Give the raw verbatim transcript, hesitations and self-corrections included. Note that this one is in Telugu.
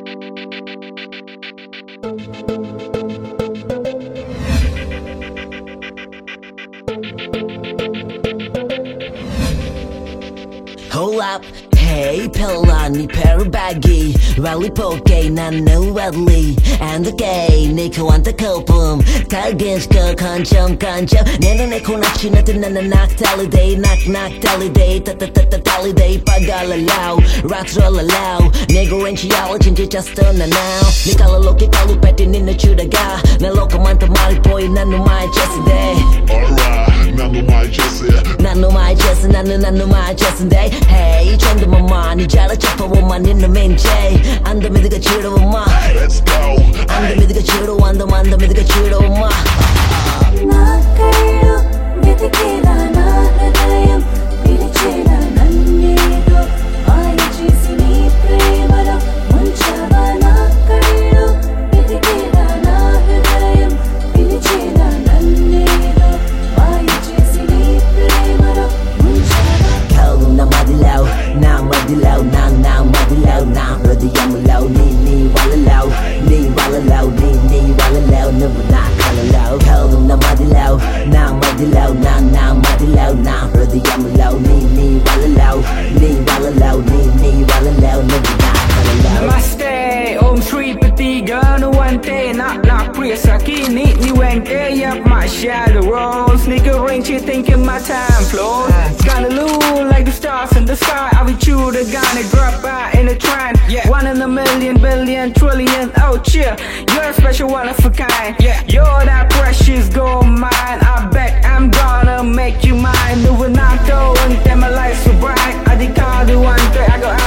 Hold up, hey pillar 네 페르바기 랠리 볼게 난 누얼리 And the gay 니코 한테 거품 달긴스거 간점 간점 내 눈에 코낙지 나듯 나는 낙달리데이 낙낙달리데이 따따따따달리데이 빠갈랄라우 락스럴랄라우 내가 왠지야와 진짜 just on the now 네 깔라로게 깔로 뺐더니 니네 주다가 내 로커만테 말이 보이 난 놈아의 제스데 Alright, 난 놈아의 제스 난 놈아의 제스 나는 난 놈아의 제스인데 Hey 정도만 많이 잘라 잡아보만 있는 민재 안더 미드가 지루마 Let's go 안더 미드가 지루 안더 안더 미드가 지루마 నా కళ్ళు వెతికేలా నా హృదయం పిలిచేలా నన్నేదో మాయ చేసి నీ ప్రేమలో ముంచవా నా కళ్ళు వెతికేలా నా హృదయం పిలిచేలా నన్నేదో మాయ చేసి నీ ప్రేమలో ముంచవా Kau na madilaw na madilaw na na madilaw na hృదయములో నీ నీ walalaw నీ walalaw నీ నీ walalaw నువ్వు నా కలలాw Kau na madilaw na madilaw na na madilaw na hృదయములో నీ నీ walalaw నీ walalaw నీ నీ walalaw నువ్వు నా కలలాw Namaste, Om Shri Patiga Nuante, Nak Nak Priya Sakini, Niwente, Yap my shadow rolls, Nigga ring, she thinking my time flows. Kinda look like the stars in the sky. I be you the gonna drop out in a trend. Yeah. One in a million, billion, trillion, oh chill. You're a special one of a kind. Yeah. You're that precious gold mine. I bet I'm gonna make you mine. Moving out though, and then my life's so bright. I did call the one day I go out.